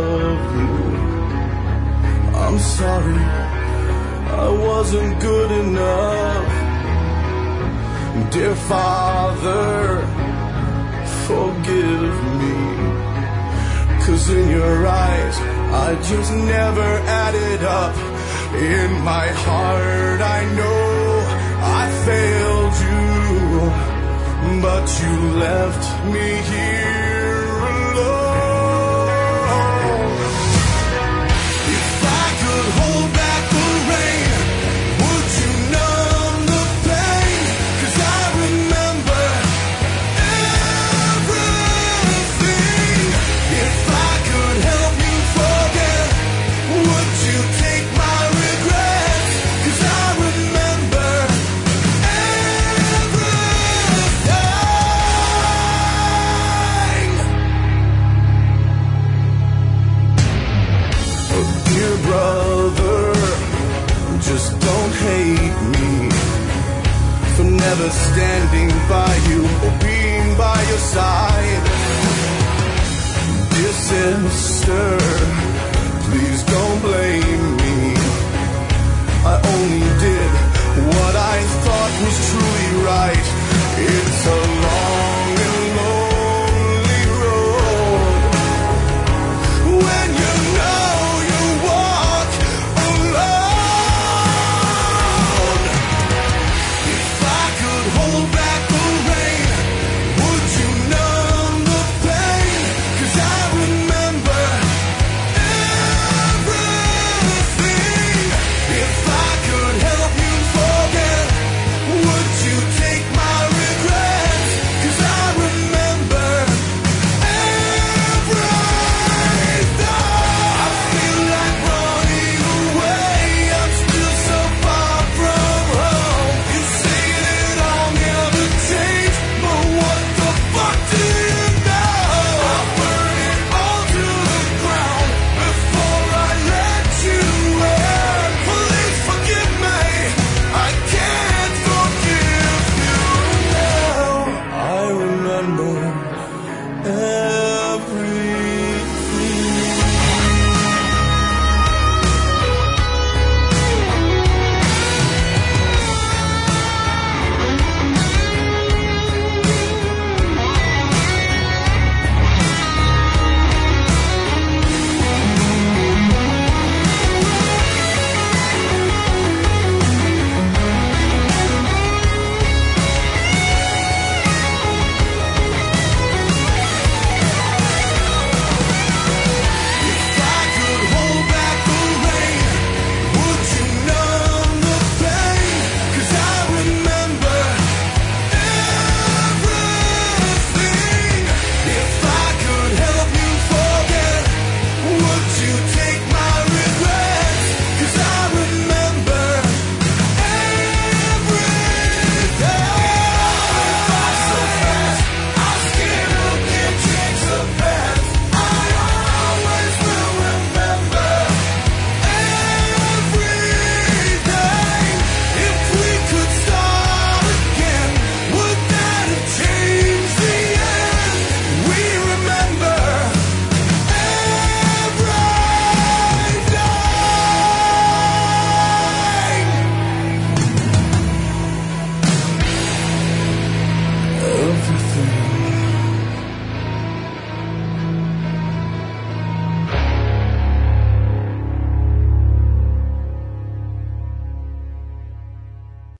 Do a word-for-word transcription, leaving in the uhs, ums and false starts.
love you. I'm sorry, I wasn't good enough. Dear Father, forgive me. 'Cause in your eyes, I just never added up. In my heart, I know I failed you, but you left me here alone. If I could hold back the rain, would you numb the pain? 'Cause I remember everything. If I could help you forget, would you take my regrets? 'Cause I remember everything. Oh, dear brother, just don't hate me for never standing by you or being by your side. Dear sister, please don't blame me. I only did what I thought was true.